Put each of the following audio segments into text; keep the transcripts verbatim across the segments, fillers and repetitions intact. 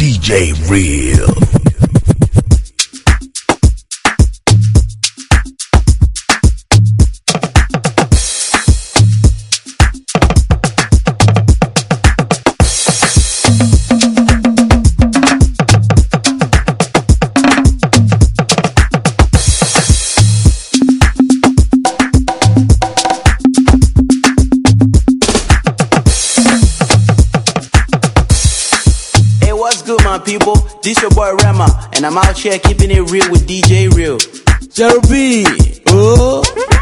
D J Real. People, this your boy Rema, and I'm out here keeping it real with D J Real. Jerry, oh.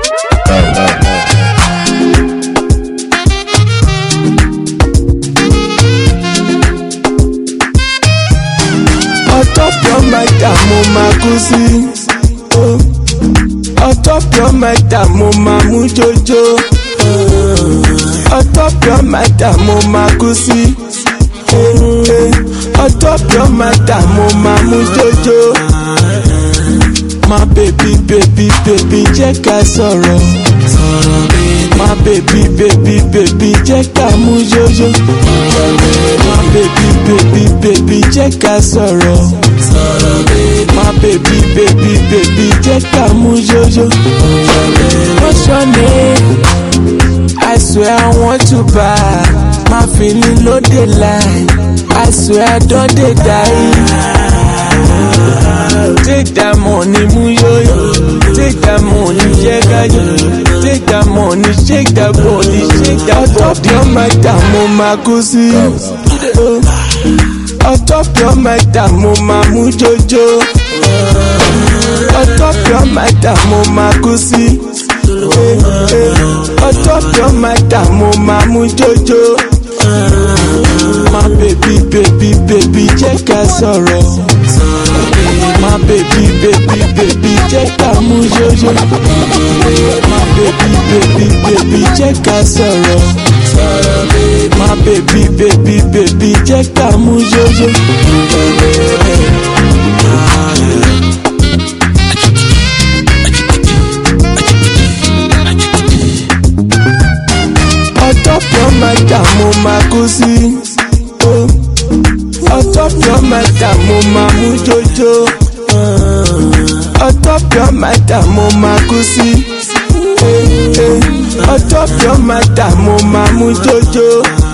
On top your mic, mo ma kusi. Oh. On top your mic, mo ma mu jojo. On top your mic, mo ma kusi. Hey, hey. On top your matter, mo ma mu jojo. My baby, baby, baby, jẹ́ ká sọ̀rọ̀. My baby, baby, baby, jẹ́ ká mu jojo. My baby, baby, baby, jẹ́ ká sọ̀rọ̀. My baby, baby, baby, jẹ́ ká mu jojo. What's your name? I swear I want to buy. My feeling no dey lie. I swear I don't dey die. Take that money, muyoyo. Take that money, jagayo. Take that money, shake that body, shake that body. On top your matter, mo ma kusi. On top your matter, mo ma mu jojo. On top your matter, mo ma kusi. On top your matter, mo ma mu jojo. My baby, baby, baby, jẹ́ ká sọ̀rọ̀. My baby, baby, baby, jẹ́ ká mu jojo. My baby, baby, baby, jẹ́ ká sọ̀rọ̀. My baby, baby, baby, jẹ́ ká mu jojo. On top your matter, mo ma kusi. Oh. On top your matter, mo ma mu jojo. On top your matter, mo ma kusi. Hey, hey. On top your matter, mo ma mu jojo.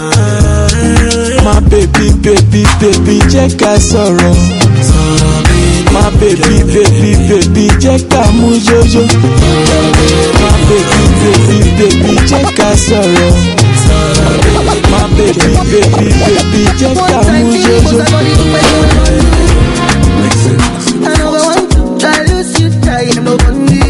My baby, baby, baby, jẹ́ ká sọ̀rọ̀. My baby, baby, baby, jẹ́ ká mu jojo. My baby, baby, baby, jẹ́ ká sọ̀rọ̀. My baby, baby, baby, jẹ́ ká mu jojo. I know I want to try lose you, try no money.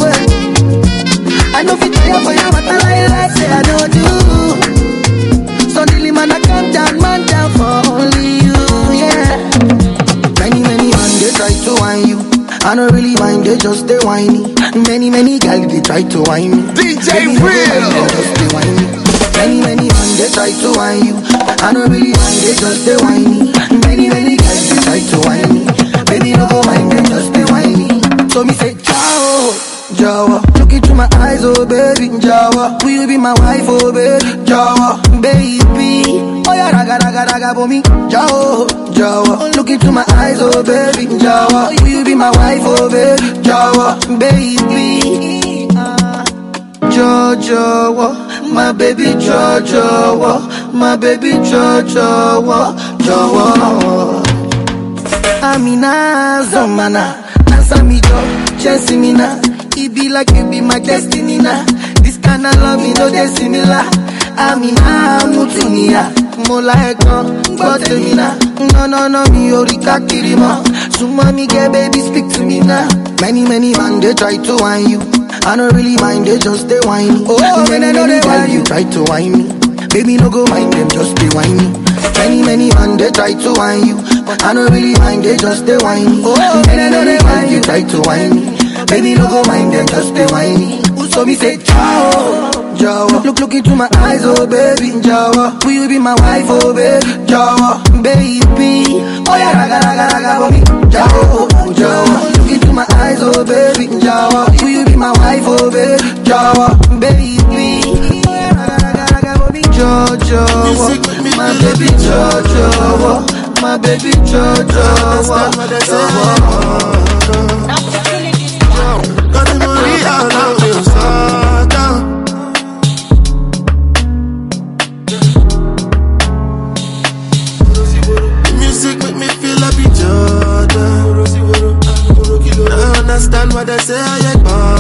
I know fit tire for you, but I lie like say I don't do. Suddenly man I calm down, man down for only you, yeah. Many many man they try to whine you. I don't really mind, they just they whiny. Many many guys they try to whine me. D J Real. They just they whiny. Many many man they try to whine you. I don't really mind, they just they whiny. Many many guys they try to whine me. Baby no go mind, they just they whiny. So me say ciao, Jawa. Look into my eyes, oh baby, Jawa. Will you be my wife, oh baby, Jawa, baby. Oh yeah, raga raga raga for me, Jawa, Jawa. Look into my eyes, oh baby, Jawa. Will you be my wife, oh baby, Jawa, baby. Uh, Jawa, my baby, Jawa, my baby, Jawa, Jawa. Amina Zamana, answer me, Joe, chance me now. It be like you be my destiny now. This kind of love, you know, they're similar. Amina Mutunia, Mola Ekon, Guatemala. No, no, no, me, Orika Kirima. So, mommy, get baby, speak to me now. Many, many man, they try to whine you. I don't really mind, they just they whine. Oh, many, many, many whine you try to whine me. Baby, no go mind them, just they whine me. Many, many man, they try to whine you. I don't really mind, they just they whine. Oh, many, many man, you try to whine me. Baby, no go mind them, just they whine me. So me say, ciao, Jawa. Look, look into my eyes, oh baby, Jawa. Will you be my wife, oh baby, Jawa, baby. Oh yeah, raga, raga, raga for me, Jawa, Jawa. Look into my eyes, oh baby, Jawa. Will you be my wife, oh baby, Jawa, baby. Oh yeah, raga, raga, raga for me, Jawa. My baby, Jawa. My baby, Jojo, understand what they say. Got the money all out, you start down. The music make me feel like be Jordan. I understand what they say, I ain't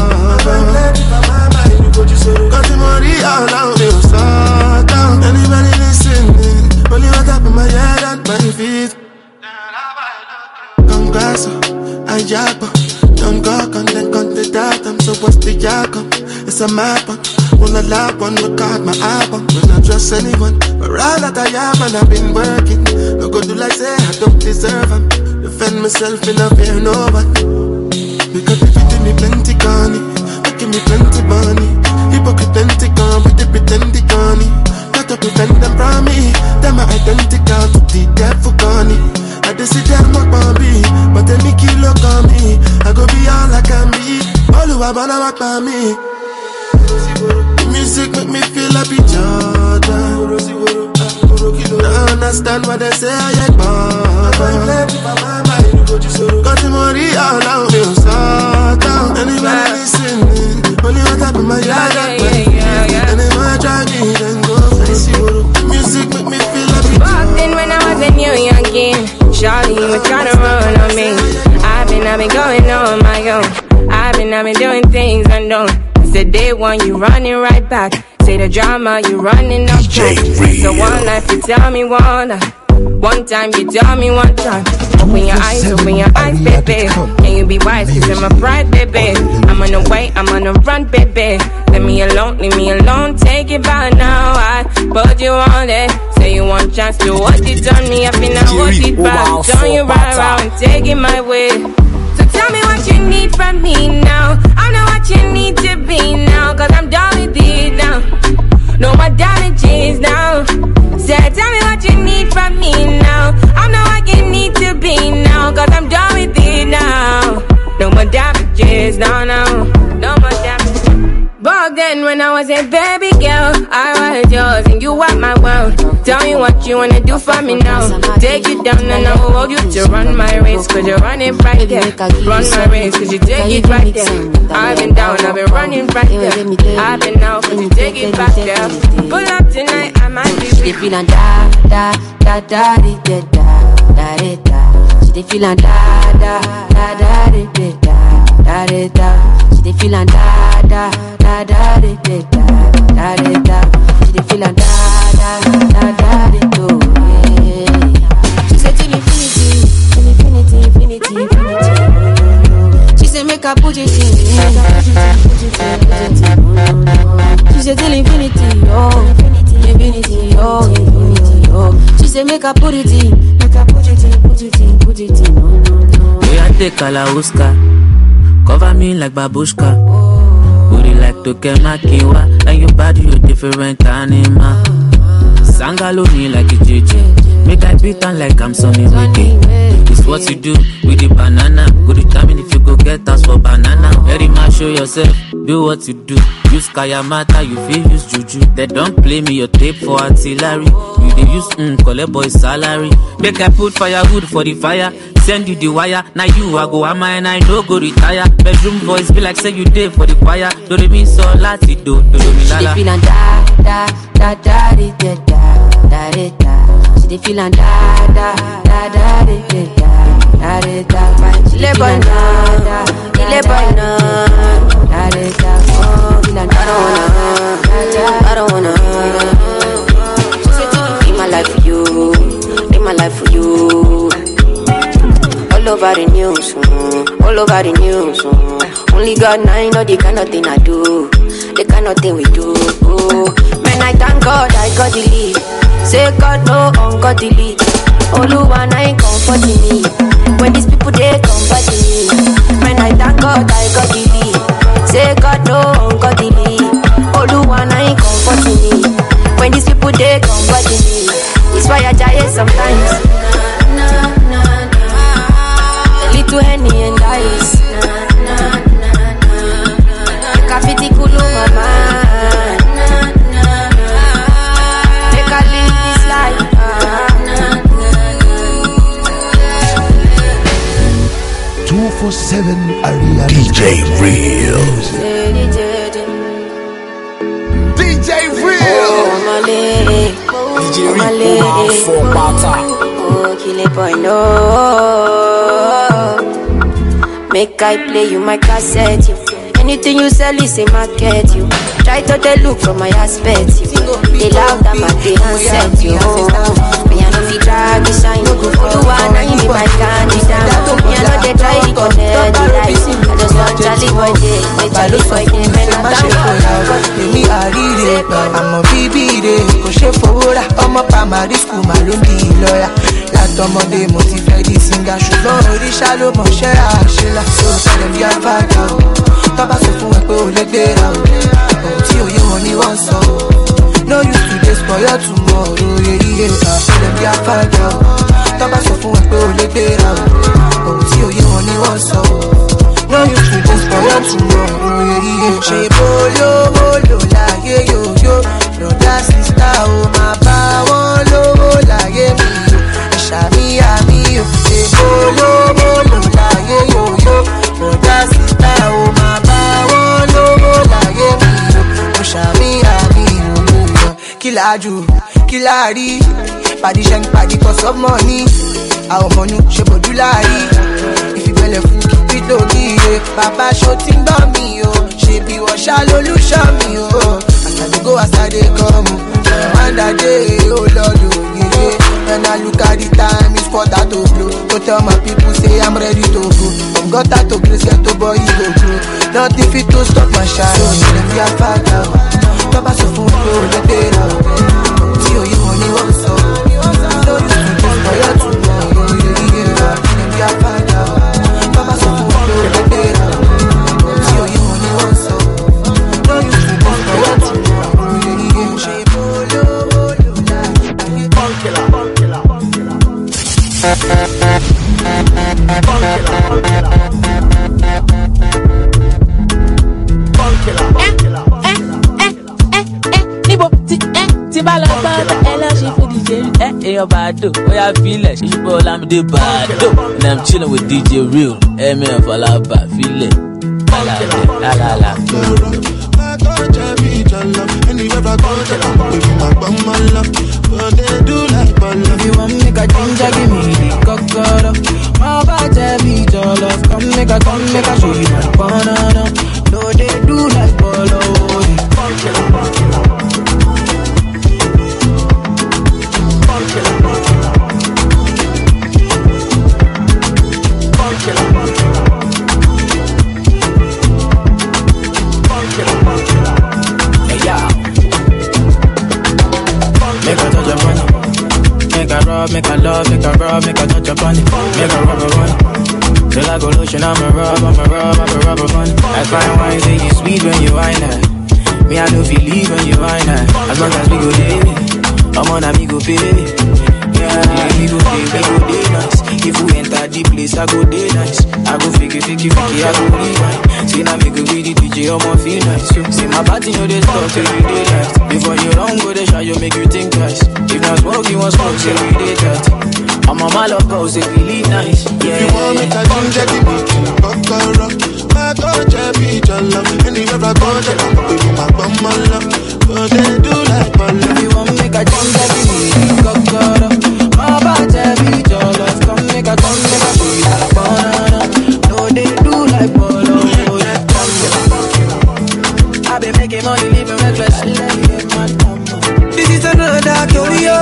got the money all out, you start down. Anybody listening? Only what up in my head and my feet. Congrats, I jack up. Don't go, and then cut the dot. I'm so what's the jack up? It's a map up. Wanna lap on, record my album. When I trust anyone, but all that I have and I've been working. No go do like say I don't deserve them. Defend myself in a fear no one. Because if you give me plenty money, give me plenty money. Hypocrite plenty gone with the pretend money. Got to prevent them from me. Them are identical to the devil gone. I just see them not for me, but then me kill look on me. I go be all I can be. All who are gonna walk by me. The music make me feel like be Jordan. I understand what they say, I ain't born. Got the money all out, you start down. Anybody listening? Only what up in my yard, yeah, yeah, yeah, yeah. And if I try me, then go crazy. Music make me feel like be Jordan. Walked in when I was a new youngin'. Charlie, you were trying to run on me. I've been, I've been going on my own. I've been, I've been doing things unknown. Said day one, you running right back. Say the drama, you running up back. So one life, you tell me one life. One time, you tell me one time. Open your eyes, open your eyes, baby. Can you be wise, cause I'm a pride, baby. I'm on the way, I'm on the run, baby. Leave me alone, leave me alone. Take it back now, I put you on it. Say you want chance to watch it on me. I feel I watch it back. Turn you right around and take it my way. So tell me what you need from me now. I know what you need to be now. Cause I'm done with it now. No more damages now. Say tell me what you need from me now. I know what you need to be now. Cause I'm done with it now. No more damages now, now. No more damages. Back then when I was a baby girl, I was yours and you were my world. Tell me what you wanna do for me now. Take you down and I will hold you to run my race. Cause you're running right there. Run my race cause you take it right there. I've been down, I've been running right there. I've been out cause you take it back there. Pull up tonight, I might be She dey feelin' da, da, da, da, da, da, da, da, da. She dey feelin' da, da, da, da, da, da, da, da, da. She dey feelin' da, da, da, da, da, da, da, da, da. She dey feelin' da, da, da, da, da, da. She said till infinity, till infinity, infinity, infinity. She said make her put it in, make her put it in, put it in, put it in. She said till infinity, oh, infinity, infinity, oh, infinity, oh. She said make her put it in, make her put it in, put it in, put it in, no, no, no. We are take Kalauska, cover me like babushka. Booty like Tokemakiwa, and your body you different animal. Sangaloni like a J J, make I beat on like I'm Sonny Wiki. It's what you do with the banana. Go determine if you go get us for banana. Very much show yourself, do what you do. Use Kayamata, you feel use Juju. They don't play me your tape for artillery. You they use mm, collect boy salary. Make I put firewood for the fire. Send you the wire, now you I go am and I no go retire. Bedroom voice be like say you did for the choir. Do they mean so lati do, do do me lala. She dey feelin' da, da, da, da, da, da, da, da, da. She dey feelin' da, da, da, da, da, da, da, da, da. She dey feelin' da, da, da, da, da, da, da. Oh, feelin' da, I don't wanna, I don't wanna. She said to me, live my life for you, live my life for you. All over the news, mm, all over the news. Mm. Only God and I know the kind of thing I do, the kind of thing we do. Oh. Man, I thank God I got the lead. Say God no ungodly. Oluwa na ain't comforting me. When these people they comforting me. Man, I thank God I got the lead. Say God no ungodly. Oluwa na ain't comforting me. When these people they comforting me. It's why I die sometimes. To Henny and ice. Kafiti kulu mama. Make I live this life. twenty-four seven Area D J Real. D J Real. D J Real. For Bata. Oh, kill it, boy, no. Make I play you my cassette, you. Anything you sell is a market, you. Try to they look from my aspect, you. They love that my they accept, you. Me I know fi drag the shine, you wanna give me my candy down. Me I know they try to connect the light. I just want Charlie boy day, my Charlie boy day, man I don't me I read it, I'm a B B day. Go chef for water, I'm a primary school, my lonely lawyer. Látọmọdé mo ti fẹ́ di singer, ṣùgbọ́n oríṣà ló mọ̀ ṣẹ́ àṣẹlá. So tell them you're bad now. Tọ́ba sọ fún ẹ pé o lè gbéra o, ohun tí òye wọn ni wọ́n sọ o. No use today spoil your tomorrow, yeah yeah. Tell them you're bad now. Tọ́ba sọ fún ẹ pé o lè gbéra o, ohun tí òye wọn ni wọ́n sọ o. No use today spoil your tomorrow, yeah yeah. Ṣé bolo bolo láyé yòyó, brother sister o máa bá wọn lówó láyé mi o. Ṣàmì àmì o, ṣé bolo bolo láyé yòyó, brother sister o máa bá wọn lówó láyé mi o. Ṣàmì àmì o, kí la jù, kí la rí, pàdé ṣẹ́ ní pàdé cause of money. Àwọn ọmọ nu ṣe bòdú láàrí, ìfìbẹ̀lẹ̀ fún kìkì lórí rẹ̀. Bàbá ṣo ti ń gbọ́ mi o, ṣe bí wọ́n ṣá lólúṣọ́ mi o. Àtàdégó àsàdé kan mu, àmàdàdé olódò yeye. When I look at the time, it's quarter to blow. To tell my people say I'm ready to go. From gutter to grace, get to boy, you go grow. Nothing fit to stop my shine. So let me have fat now. Baba so full flow, let it out. See you only one so. No use to just for your tomorrow. Yeah, yeah. Let me have fat now. Baba so full flow, let it out. See you only one so. No use to just for your tomorrow. Yeah, yeah. Shape bolo, bolo, like bunk killer, bunk killer, bunk killer. Bunk killer, bunk killer. Tí bá lọ gbọ́ ọ̀tá ẹ lọ ṣe fún D J ẹ èèyàn Bàdó ó yà fílẹ̀ ṣíṣùpọ̀ Ọlámídé Bàdó and I'm chilling with D J Real ẹ̀mí ọ̀fọ̀lábà fílẹ̀ lálàlẹ̀ lálàlà. If you want make a ginger, give me the cocoa. My body be jollof, come make a come make a show you my banana. No they do like bolo. Make a love, make a rub, make a touch upon it. Make a rubber one. Till I go lotion, I'm a rub, I'm a rub, I'm a rubber one. I find wine, say you sweet when you wine her. Me, I know if you leave when you wine her. As long as we go there, I'm on a me go pay. Yeah, we go day, we go day nice. If we enter the place, I go day nice. I go fiki, fiki, fiki, I go rewind. See now me go be the D J, I'ma feel nice. You see my body, you they stop till we day night. Before you run, go they shot, you make you think twice. If not smoke, you want smoke, say we day tight. I'm a mal of boss, it really nice. Yeah. If you want me to ginger, give me to Kokoro. My coach, I be your love. Anywhere I go, they come with my bum, my love. But they do like my love. If you want me to ginger, give me to Kokoro. My body, I be your love. Come make a, come make a show you like banana. No, they do like bolo. I been making money, living reckless. This is another Korea.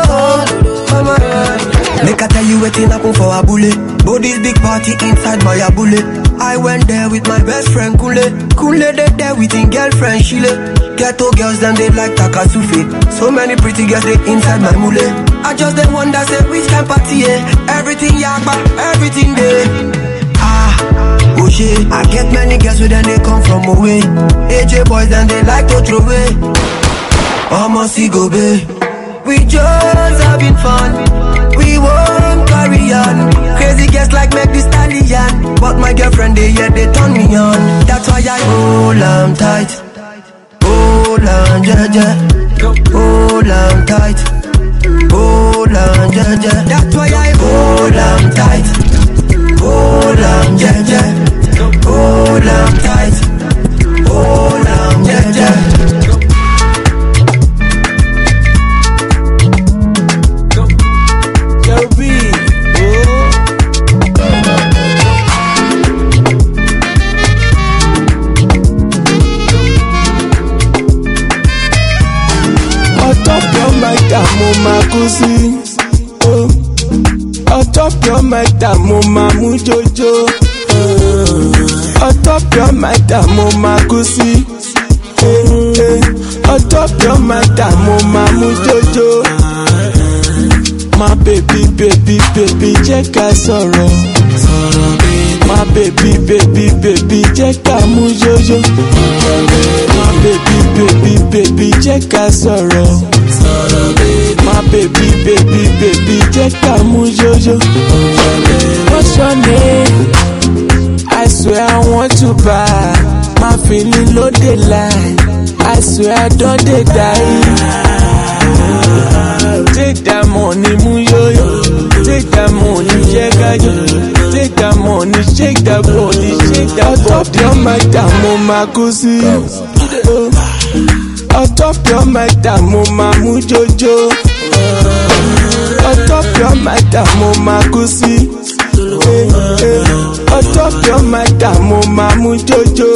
Make I tell you waiting happen for a bullet. But this big party inside my bullet. I went there with my best friend Kule. Kule they there with his girlfriend Shile. Ghetto girls them they like Takasufi. So many pretty girls they inside my mule. I just they wonder say which kind party eh? Everything yakba, everything there. Ah, oh shit. I get many girls with them they come from away. A J boys and they like to throw away. Almost go be. We just having fun. We won't carry on. Crazy girls like make this stallion. But my girlfriend they yeah they turn me on. That's why I hold on tight. Hold on jaja. Hold on tight. Hold on jaja. That's why I hold on tight. Hold on jaja. mic that mo ma mu jojo. On top your mic that mo ma kusi. On top your mic that mo ma mu jojo. My baby, baby, baby, jẹ́ ká sọ̀rọ̀. My baby, baby, baby, jẹ́ ká mú jojo. My baby, baby, baby, jẹ́ ká sọ̀rọ̀. My baby, baby, baby, jẹ́ ká mú jojo. What's your name? I swear I want to buy. My feeling no dey lie. I swear I don't dey die. Take that money, move yo yo. Take that money, check out yo. Take that money, shake that body, shake that body. On top your mic, that mo ma kusi. On top your mic, that mo ma mu jojo. On top your mic, that mo ma kusi. On top your mic, that mo ma mu jojo.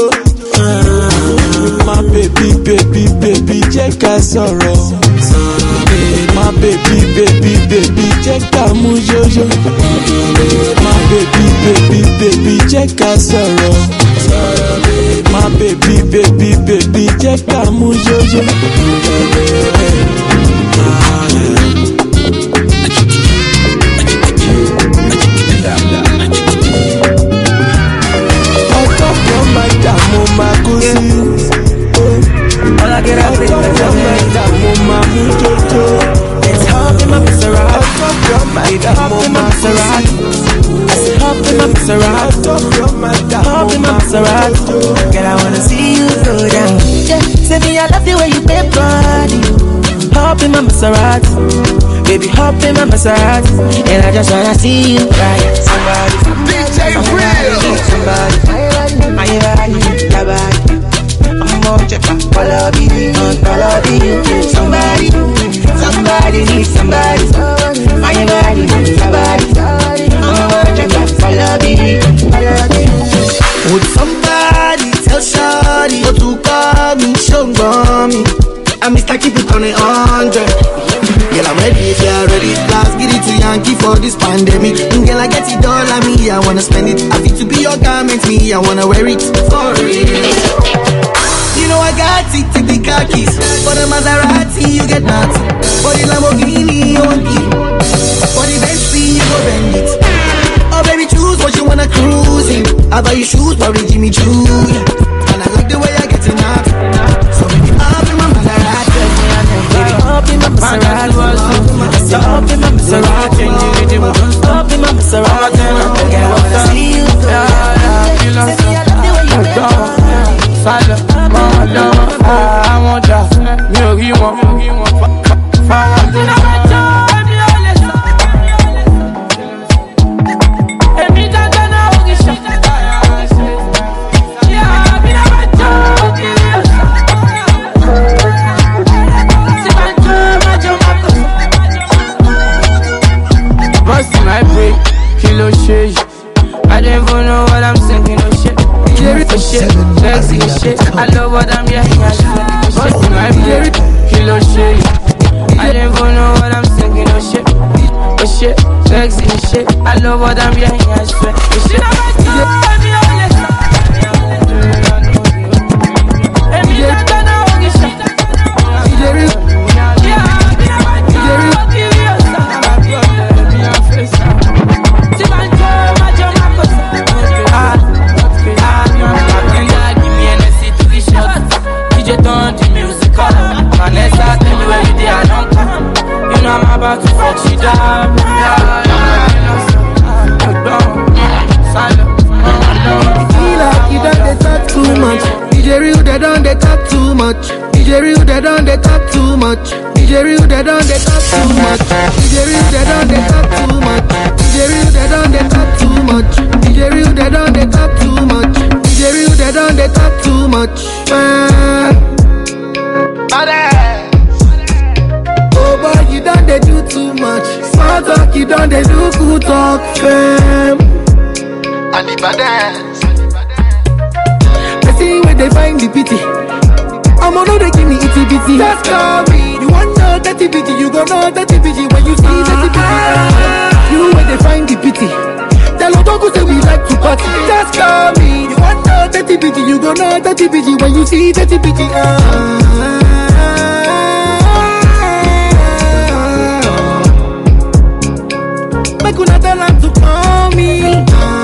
My baby, baby, baby, jẹ́ ká sọ̀rọ̀. My baby, baby, baby, jẹ́ ká mú jojo. My baby, baby, baby, jẹ́ ká sọ̀rọ̀. My baby, baby, baby, jẹ́ ká mú jojo. Ọjọ́ kan máa dààmú máa kú sí. All I get out is the It's hop in my Maserati. Baby, hop in my Maserati. I said hop in my Maserati. Hop in my Maserati. Girl, I wanna see you go down. Yeah, say me I love the way you bend body. Hop in my Maserati. Baby, hop in my Maserati. And I just wanna see you ride. Somebody, D J Real. Somebody, my body, your body. Follow me, follow me. Somebody, somebody needs somebody. My body, somebody. Follow me, would somebody tell Shawty what to call me? Show me. I'm Mister Keep It on a hundred. Girl, I'm ready if you're ready. Last get it to Yankee for this pandemic. Girl, I get it all on me, I wanna spend it. I fit to be your garment, me, I wanna wear it for real. You know I got it, take the car keys. For the Maserati, you get nothing. For the Lamborghini, you want it. For the Bentley, you go bend it. Oh baby, choose what you wanna cruise in. I buy you shoes, probably Jimmy Choo. And I like the way I get it up. So baby, up in my Maserati. baby, up in my Maserati. So up in my Maserati. Up in my Maserati. Girl, I wanna see you go. You love me. Follow, follow, I want that. Me no give one. Follow. Busting my break, kilo shade. I don't even know what I'm thinking of shit. For shit, sexy shit. I love what I'm hearing. Busting my break, kilo shade. I don't even know what I'm thinking of shit. For shit, sexy shit. I love what I'm hearing. For shit, I'm about to fuck shit up. Feel like you done they talk too much. D J Real, they done they talk too much. D J Real, they done they talk too much. D J Real, they done they talk too much. D J Real, they done they talk too much. D J Real, they done they talk too much. D J Real, they done they talk too much. D J Real, they done they talk too much. Man. Oh boy, you done they do too much. Small talk, you done they do good talk, fam. And the baddest. They see where they find the pity. I'm on know they give me itty bitty. Just call me. You want know that bitty, you gon' know that bitty when you see that bitty. You where they find the pity. you know that you busy when you see that you busy. Make una tell her to call me.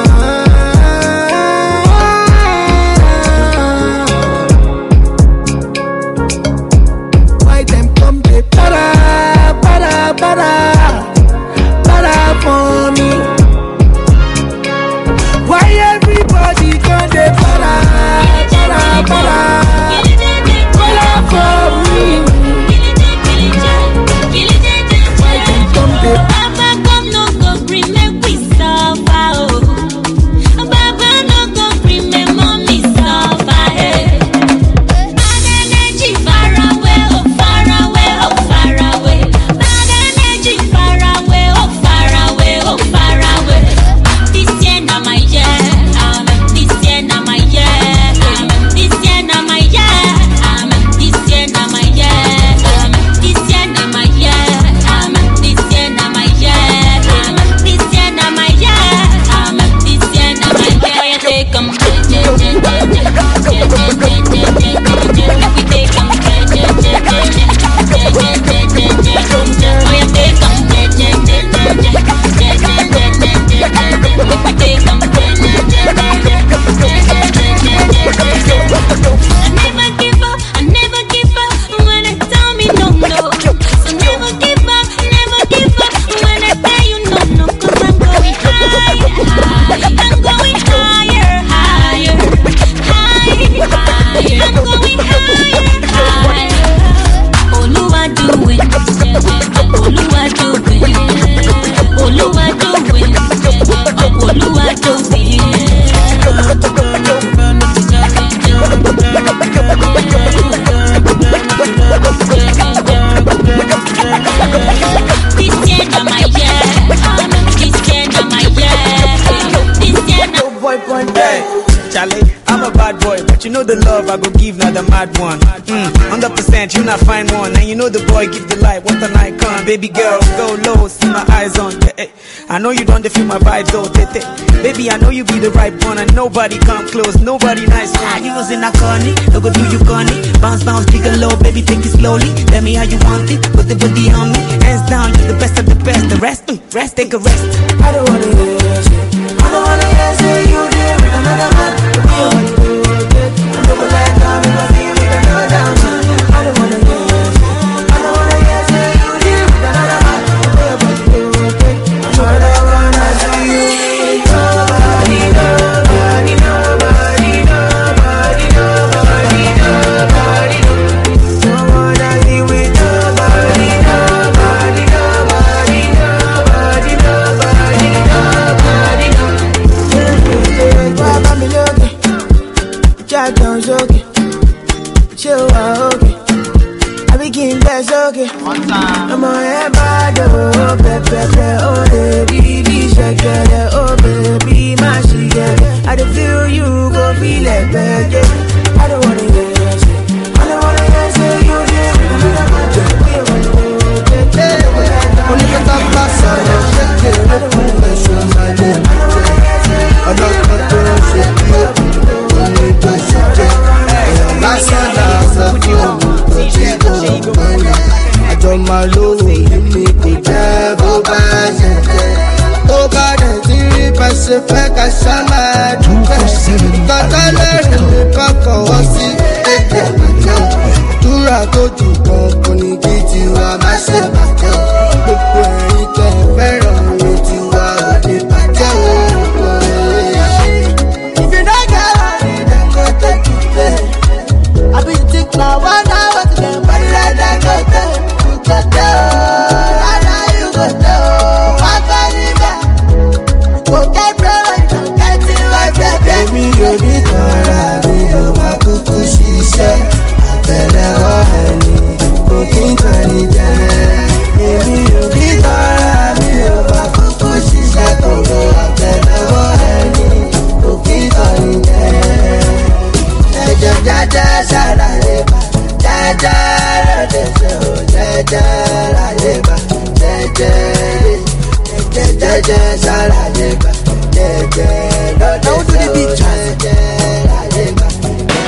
Why them come they para, para, para, para for me? Why everybody come they para, para, para, para for me? Why them come they you know the love I go give, not the mad one. Mm, one hundred percent, you not find one. And you know the boy give the light, what an icon. Baby girl, go low, see my eyes on you. Yeah, I know you don't feel my vibes, though. Tete. Baby, I know you be the right one. And nobody come close, nobody nice one. You was in a corny, no go do you corny. Bounce, bounce, big and low, baby, take it slowly. Tell me how you want it, put the booty on me. Hands down, you're the best of the best. The rest, mm, rest, take a rest. I don't wanna hear shit. I don't wanna hear say you there with another man. You okay. I'm on everybody, oh baby, oh baby, shake it, oh baby, my shit, I don't feel you, go feel it, baby. I don't wanna hear shit, I don't wanna hear shit, you hear me, only get up fast, shake it, I don't wanna hear shit, I don't wanna hear shit, only get shake it, last one, last one. Àjọ máa lówó èmi kò jẹ́ bó bá ṣe jẹ́. Tó bá dẹ̀ tí rí bá ṣe fẹ́ ká ṣá máa dúpẹ́. Tọ́tọ́ lẹ́rìn ní kọ́kọ́ wọ́n sí èdè àjọ. Dúrà tó jù kan kò ní kí tiwa má ṣe bàjẹ́. Gbogbo ẹ̀yin tẹ̀ fẹ́ràn orin tiwa ò lè bàjẹ́ o. If you don't get money, then go take it play. I be think now one hour to get money like that go take. You go tell, now you go tell. One penny back, go get bread, get it right back. Baby, you be tired, you want to push it. Abẹ́lẹ̀ ọ̀hẹ́ ni, kò kí n tẹ̀lé jẹ́. Baby, you be tired, you want to push it. Abẹ́lẹ̀ ọ̀hẹ́ ni, kò kí n tẹ̀lé jẹ́. Ẹ̀jẹ̀ jájá ṣàlàyé bá, jájá lọ́dẹ̀ ṣe ò jẹ́jẹ́ láyé bá, jẹ́jẹ́ lè, jẹ́jẹ́ ṣàlàyé bá, jẹ́jẹ́ lọ́dẹ̀ ṣe ò jẹ́jẹ́ láyé bá.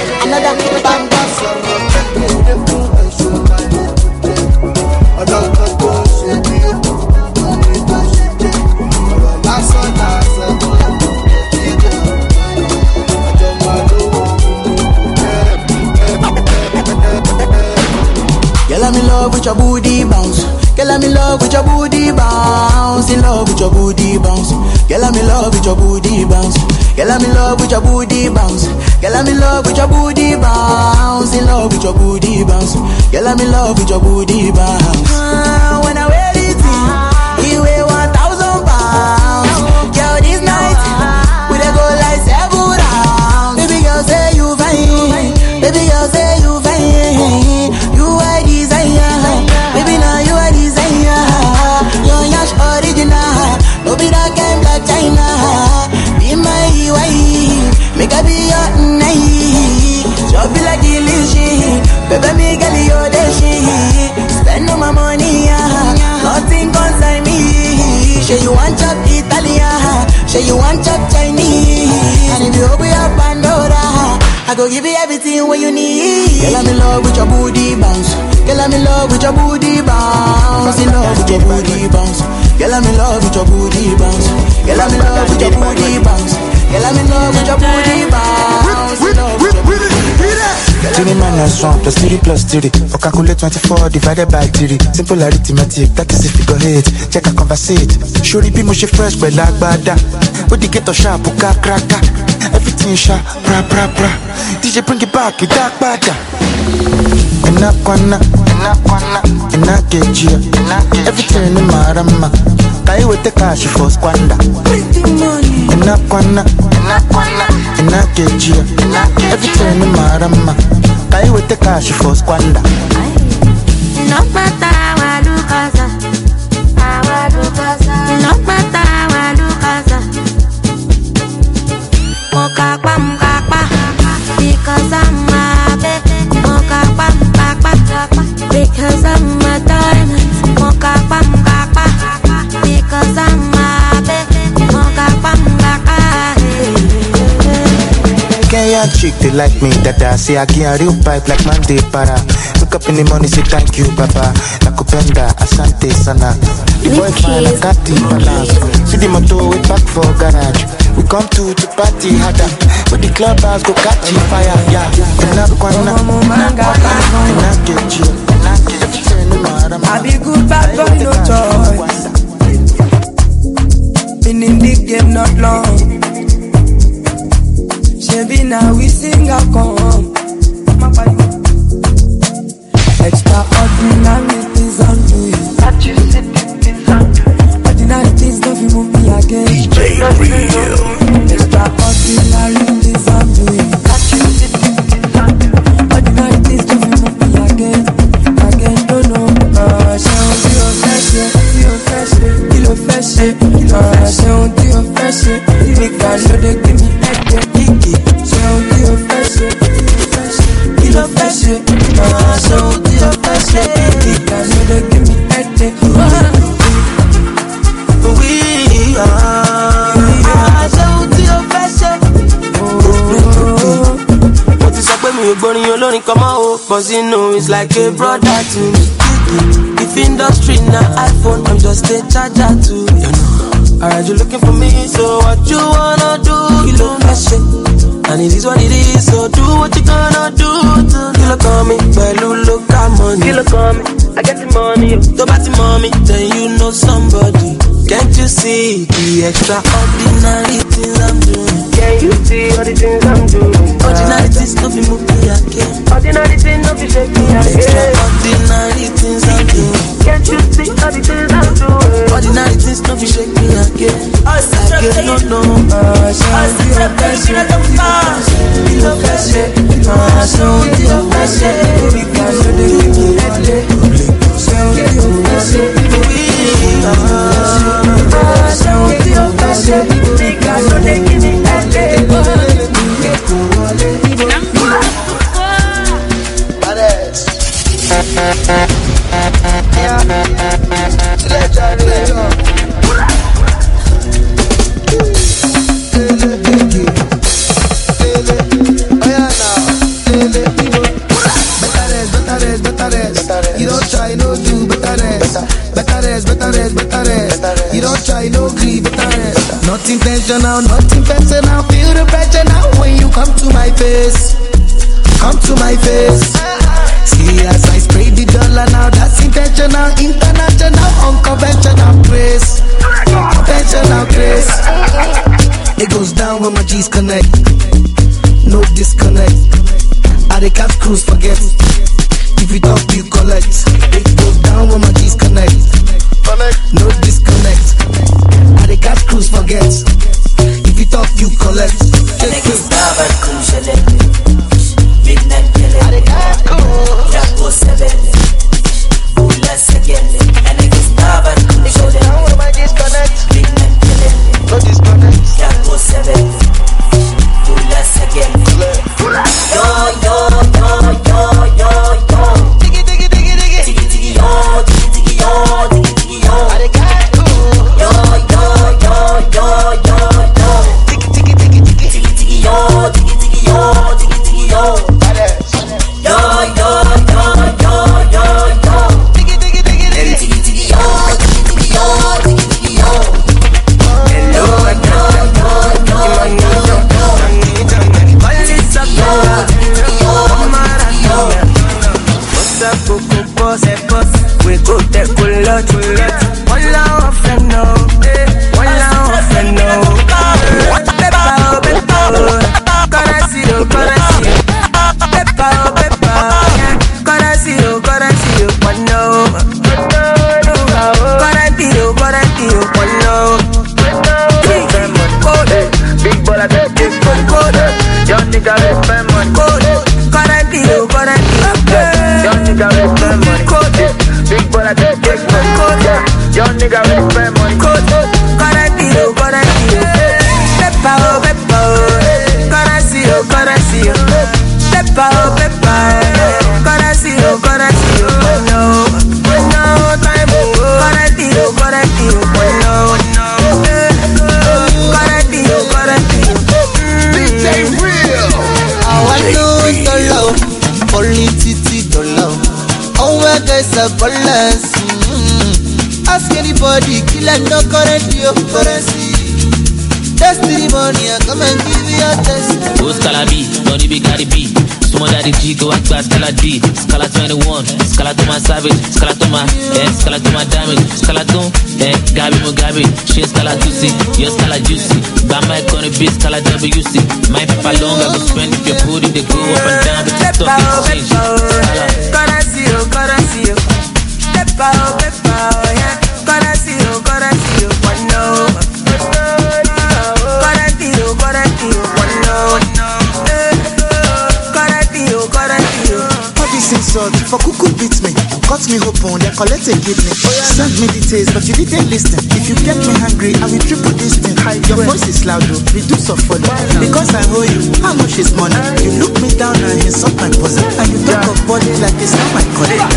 love with your booty bounce. Girl, I'm in love with your booty bounce. In love with your booty bounce. Girl, I'm in love with your booty bounce. Girl, I'm in love with your booty bounce. Girl, I'm in love with your booty bounce. In love with your booty bounce. Girl, I'm in love with your booty bounce. Ah, when I wear it, you weigh one thousand pounds. Girl, this night we dey go like seven rounds. Baby girl, say you fine. Baby girl, say you fine. You are desire. Baby, now you are desire. You're Yash original. No be that kind Black China. Be my wife. Make I be your night. Just be like illusion. Baby, me girl, you're the shit. Spend all my money, yeah. Nothing concern me. Say you want chop Italian. Say you want chop Chinese. And if you open your Pandora, I go give you everything what you need. Girl, I'm in love with your booty bounce. Girl, I'm in love with your booty bounce. In love with your booty bounce. Girl, I'm in love with your booty bounce. Girl, I'm in love with your booty bounce. Girl, I'm in love with your booty bounce. In love with your booty bounce. Three minus one plus three plus three. Or calculate twenty-four divided by three. Simple arithmetic, that is if you go hit. Check a conversate. Surely be mushy fresh, but like bada. With the ghetto sharp, uka kraka. Everything sharp, bra bra bra. D J bring it back, you dark bada. Inakwana, inakwana, inakeji. Everything in my rama. Kai with the cash for squander. Inakwana, inakwana, inakeji. Everything in my rama. Kai with the cash for squander. No matter how look as a, how look as a. No matter how look as a. Moka pa moka pa, because I'm a baby. Moka pa moka pa, because I'm a diamond. Moka pa moka pa, because I'm a baby. Moka pa moka pa. Kenyan chick, they like me, dada. Say I get a real pipe like Monday para. Look up in the morning, say thank you, Papa. Nakupenda, asante sana. The boy fine, I got the balance. See the motor, we back for garage. We come to to party harder. But the clubhouse go catch fire, yeah. Inakwana, inakeji. I be good bad boy, no choice. Been in the game not long. Shabby now we sing a come. Extraordinary things I'm doing. Ordinary things don't you move me again. D J Real. Extraordinary things I'm doing. Ordinary things don't you move me again. Again, don't know. Ah, ṣé ohun tí o fẹ́ ṣe, tí o fẹ́ ṣe, kí ló fẹ́ ṣe, kí ló fẹ́ ṣe, ohun tí o fẹ́ ṣe, tí mi kà lóde gbé mi ẹ̀jẹ̀ kíkì. Ṣé ohun tí o fẹ́ ṣe, tí o fẹ́ ṣe, kí ló fẹ́ ṣe, ah, ṣé ohun tí o fẹ́ ṣe, tí mi kà lóde gbé mi ẹ̀jẹ̀ kíkì. We are ṣé ohun tí o fẹ́ ṣe. Mo ti sọ pé mi ò gbórin olórin kan mọ́ o, but you know it's like a brother to me. If industry na iPhone, I'm just a charger to you know. Alright, you looking for me, so what you wanna do? You don't mess it, and it is what it is. So do what you gonna do. You look on me, pẹ̀lú local money. You look on me, I get the money. Tó bá ti mọ̀ mi, then you know somebody. Can't you see the extraordinary things I'm doing? Can you see all the things I'm doing? Ordinary things no be move me again. Ordinary things no be shake me again. Extraordinary things I'm doing. Can't you see all the things I'm doing? Ordinary things no be shake me again. Again, no, no. Ah, ṣé o ti o fẹ́ ṣe? Kí ló fẹ́ ṣe? Ah, ṣé o ti o fẹ́ ṣe? Orí kan ló dé kí mi ẹ̀dẹ̀. Ṣé o ti o fẹ́ ṣe? Ṣé o ti o fẹ́ ṣe? Orí kan ló dé kí mi ẹ̀dẹ̀. You don't try, no do better rest. Better rest, better rest, better rest. You don't try, no grieve, better rest. Not intentional, not intentional. Feel the pressure now when you come to my face. Come to my face. See as I spray the dollar now, that's intentional, international, unconventional grace. Conventional grace. It goes down when my G's connect. No disconnect. I the catch cruise forget. If you talk, you collect. It goes down when my G's connect. No disconnect. I the catch cruise forget. If you talk, you collect. Midnight killing. I the catch cruise. Jaco seven. Let's again. And it goes down when my G's connect. Midnight killing. No disconnect. Jaco seven. Let's again. Yo yo yo yo yo yo. Diggy diggy diggy diggy. Diggy diggy yo. Diggy diggy yo. Diggy diggy yo. I the cat cool. Yo yo yo yo yo yo. Diggy diggy diggy diggy. Diggy diggy yo. Diggy diggy yo. Diggy diggy yo. Yo yo yo yo yo yo. Diggy diggy diggy diggy. Diggy diggy yo. Diggy diggy yo. Diggy diggy yo. Hello yo yo yo yo yo. We go there, go lot, go lot. One love friend, no. One love friend, no. Peppa, oh, Peppa, oh. Currency, oh, currency. Peppa, oh, Peppa. Currency, oh, currency, oh. One love. Currency, oh, currency, oh. One love. Big ball, I get big code. Young nigga, let's spend money. Currency, oh, currency, oh. Young nigga, let's spend money. Big ball, I get big money. Young nigga, let's spend money. Currency, oh, currency, oh. Peppa, oh, Peppa, oh. Currency, oh, currency, oh. Peppa, oh, Peppa, oh. Currency, oh, currency, oh. No, no time, oh. Currency, oh, currency, oh. No, no. Currency, oh, currency, oh. D J Real. I want to the love, only titi the love. Oh, where there's a balance. Mm-hmm. Ask anybody, kill and no currency of currency. Destiny money, I come and give you a test. Go Scala B, don't be Gary B. Sumo Daddy G, go act by Scala D. Scala twenty-one, Scala to my savage, Scala to my, eh, Scala to my damage, Scala to, eh, Gabi Mugabe. She Scala juicy, your Scala juicy. Bama gonna be Scala W C. My papa long, I go spend if your booty, they go up and down, but it's tough to change. Currency, oh, currency, oh. Peppa, oh, Peppa, oh, yeah. Currency, oh, currency, oh, one no. Currency, oh, currency, oh, one no. Currency, oh, currency, oh. Body seems sorry for cuckoo beats me. Cut me open, they collect a kidney. Send me details, but you didn't listen. If you get me hungry, I will triple this thing. Your voice is loud though, reduce of follow. Because I owe you, how much is money? You look me down and insult my bosom. And you talk of body like it's not my colleague.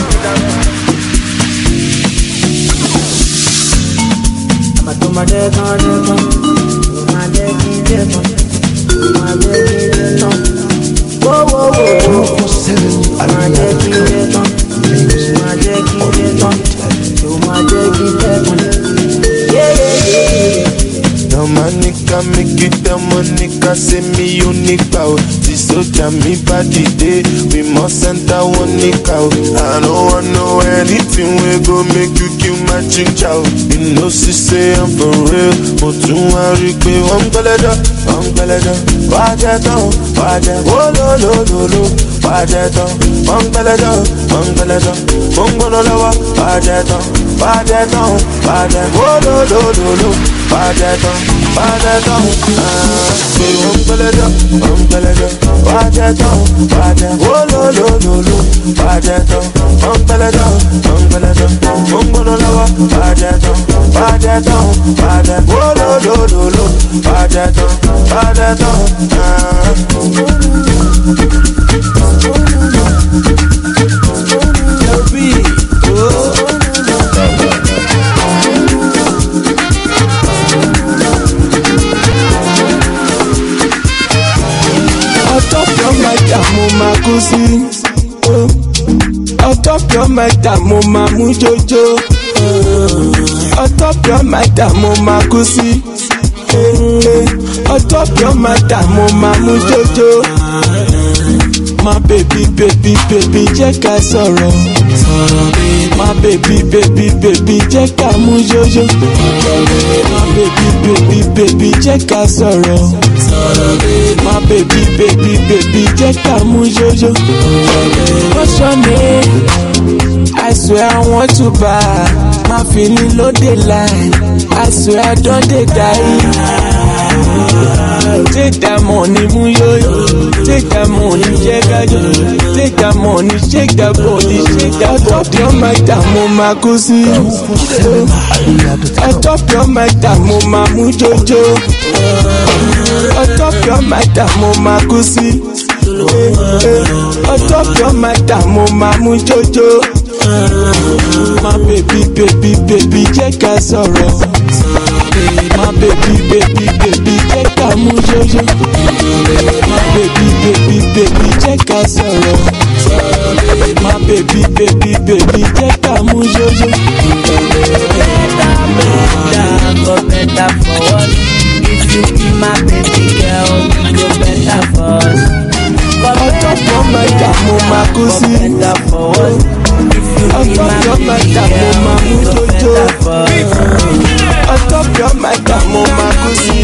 My deck on deck on, my deck in deck on, my deck in deck on. Whoa, whoa, whoa, my deck in deck on, my deck in deck on, my deck in deck on. Yeah, yeah, yeah. The manica make it the monica say me unique power. This soldier me body day. We must enter one nick out. I don't want know anything we go make you kill my child. You know she say I'm for real. But you want to be one belada, one belada. Watch it down, watch it. Oh no no no no. Watch it down, one belada, one belada. Bongo no lower, watch it down, watch it down, watch it. Oh no no no no. Watch it down, watch it down. Say one belada, one belada. Watch it down, watch it. Oh no no no no. Watch it down, one belada, one belada. Bongo no lower, watch it down, watch it down, watch it. Oh no no no no. Watch it down, watch it down. L B, oh. Mo ma kú sí, ọ̀tọ̀ pure mẹ́ta mo ma mú jójó, ọ̀tọ̀ pure mẹ́ta mo ma kú sí, ọ̀tọ̀ pure mẹ́ta mo ma mú jójó. My baby, baby, baby, jẹ́ ká sọ̀rọ̀. Sọ̀rọ̀ baby. My baby, baby, baby, jẹ́ ká mú jojo. My baby, baby, baby, jẹ́ ká sọ̀rọ̀. Sọ̀rọ̀ baby. My baby, baby, baby, jẹ́ ká mú jojo. What's your name? I swear I want to buy. My feeling low dey lie. I swear I don't dey die. Take that money, move yo yo. Take that money, shake that yo. Take that money, shake that body, shake that. Top your mic, that mama kusi. Top your mic, that mama mujojo. Top your mic, that mama kusi. Top your mic, that mama mujojo. My baby, baby, baby, jẹ́ ká sọ̀rọ̀. My baby, baby, baby, jẹ́ ká mú jojo. My baby, baby, baby, jẹ́ ká sọ̀rọ̀. My baby, baby, baby, jẹ́ ká mú jojo. Better, better, go better for us. If you be my baby girl, go better for us. Go better for my mo máa kú sí. Go better for us. Ọjọ́ yọ mẹ́ta mo máa mú jojo. Ọjọ́ yọ mẹ́ta mo máa kú sí.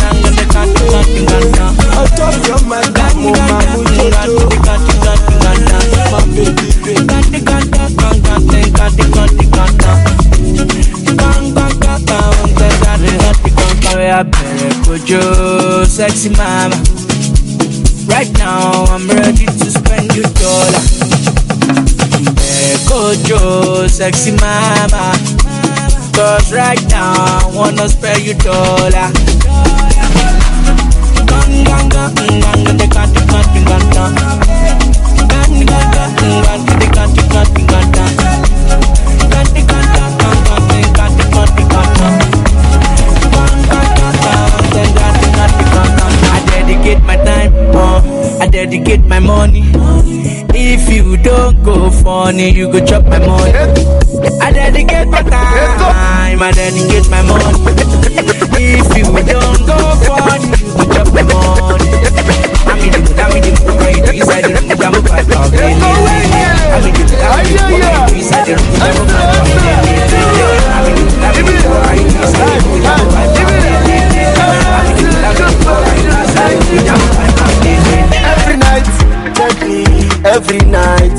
Ọjọ́ yọ mẹ́ta mo máa mú jojo. My baby baby. Kojo, sexy mama. Right now I'm ready to spend your dollar. Kojo, sexy mama. Cause right now I wanna spare you dollar. I dedicate my time, uh, I dedicate my money. If you don't go funny, you go chop my money. I dedicate my time, I dedicate my money. If you don't go funny, you go chop my money. I'm in the mood, I'm in the mood, right inside the room, I'm a part of it. I'm in the mood, I'm in the mood, right inside the room, I'm a part of it. I'm in the mood, I'm in the mood, right inside the room, I'm a part of it. I'm in the mood, I'm in the mood, right inside the room, I'm a part of it. Every night, every night.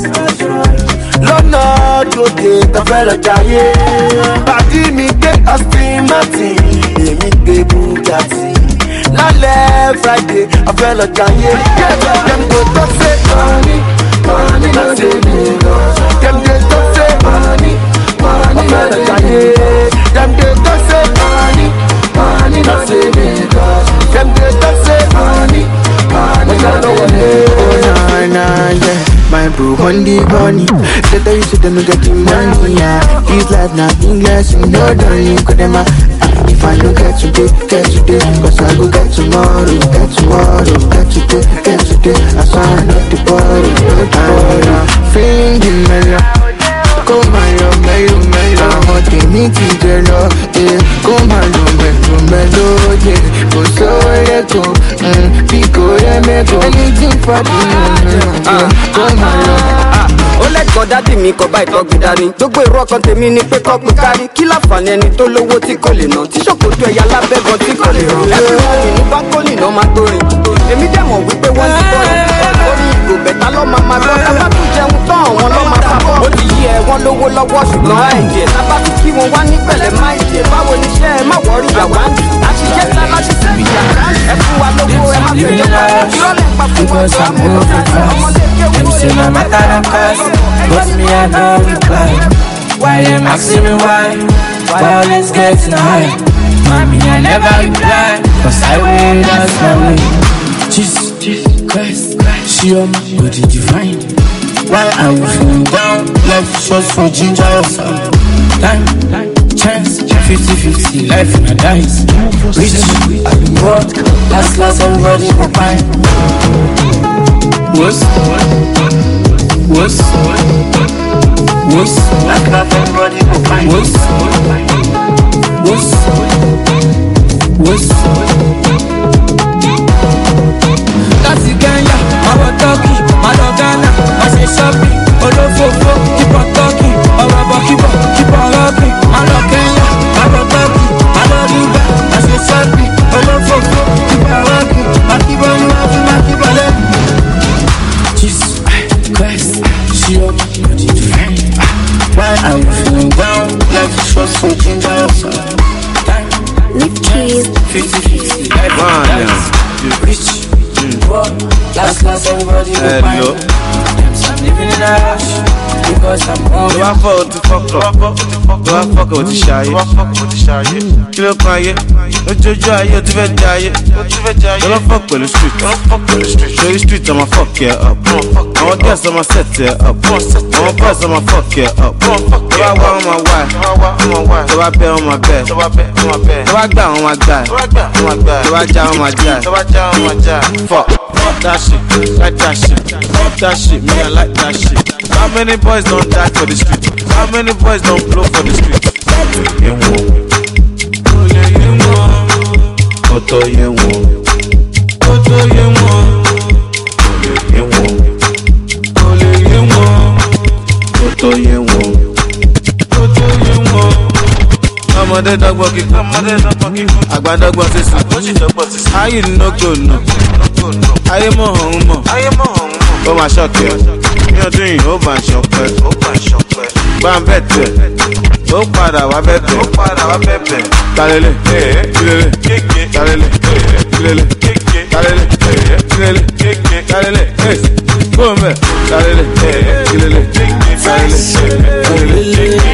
Lọ́nà lóde tọ́fẹ́rẹ́ jayé. Pàdí mi gbé Aston Martin, èmi gbé Bugatti. Lálẹ́ Friday, ọ̀fẹ́ lọ jayé. Dem go talk say money, money no dey Lagos. Dem dey talk say money, money ọ̀fẹ́ lọ jayé. Dem dey talk say money, money no dey Lagos. Dem dey talk say money, money no dey Lagos. Oh na na yeah. My bro on the bunny. Say that you should know get the money, yeah. This life not English, you know don't you could them. If I don't get today, get today. Cause I go get tomorrow, get tomorrow, get today, get today. I sign up the bottle, the bottle. Feeling the mellow. Come on, yo, mellow, mellow. I want to meet you, jello, yeah. Come on, yo, mellow, mellow, yeah. Go so let go, mm. Pico, yeah, me go. Anything for you, yeah. Come on, yo. Ó lẹ́kọ̀ọ́ dádì mi kọ̀ bá ìtọ́gbìn dání. Gbogbo èrò ọkàn tèmi ni pé kọ́gbìn kárí. Kí láǹfààní ẹni tó lówó tí kò lè ná? Tí ṣòkòtò ẹ̀yà lábẹ́ gan tí kò lè rán. Ẹ̀fún wọn ní bákólì náà máa gbórin. Èmi dẹ̀ mọ̀ wípé wọ́n ti bọ́rin. Orí ìgò bẹ̀tà lọ́ máa máa gbọ́. Tábà tún jẹun tán àwọn lọ́ máa sábọ̀. Ó ti yí ẹ wọ́n lówó lọ́wọ́ ṣùgbọ́n àìjẹ́. Tábà tún kí wọn wá ní pẹ̀lẹ́ máa jẹ. Báwo ni iṣẹ́ ẹ má wọ́rí yàwá? Àṣìṣe ta láti fi ìyà. Ẹ fún wa lówó ẹ má fẹ́ jọba. Ìrọ̀lẹ́ pa fún wọn sọ ọmọdé kéwòn. But me I no reply. Why them asking me why? Why always getting high? Mommy I never reply. Cause I will that's my way. Jesus, Jesus Christ, she on my body divine. Why are we feeling down? Life shots for ginger or some time, chance, fifty fifty, life in a dice. Rich, I been broke, last class everybody go fine. What's What's What's like that everybody go find. What's What's What's That's the Kenya, our Turkey, my Ghana. Everybody go find me. I'm living in a rush. Because I'm home. Do I fuck with the fuck up? Do I fuck with the shy? Do I fuck with the shy? Kill up my yeah. No jojo ayo ti fe jaye. Don't fuck with the street. Don't fuck with the street. Show the street I'ma fuck you up. I'ma guess I'ma set you up. I'ma bust I'ma fuck you up. Do I want on my wife? Do I bet on my bed? Do I gbà on my guy? Do I ja on my guy? Fuck. Fuck that shit. Like that shit. Fuck that shit. Me I like that shit. How many boys don't die for the street? How many boys don't blow for the street? Oto ye wo, oto ye wo, ole ye wo, ole ye wo, oto ye wo, oto ye wo. Ọmọdé dọ́gbọ́n kíkọ́, ọmọdé dọ́gbọ́n kíkọ́, àgbà dọ́gbọ́n sísè, àgbọ̀jì dọ́gbọ́n sísè. Ayé nnogo nno, ayé mọ̀ ọ̀hún mọ̀, ayé mọ̀ ọ̀hún mọ̀. Ó máa ṣọ́ọ̀kì ẹ̀, ní ọdún yìí ó bá ń ṣọpẹ́, ó bá ń ṣọpẹ́. Gbá ń bẹ̀tẹ̀, ó padà wá bẹ̀bẹ̀, ó padà wá bẹ̀bẹ̀. Talele, kilele, talele, kilele, talele, kilele, talele, bóńbẹ̀, talele, kilele, talele, kilele.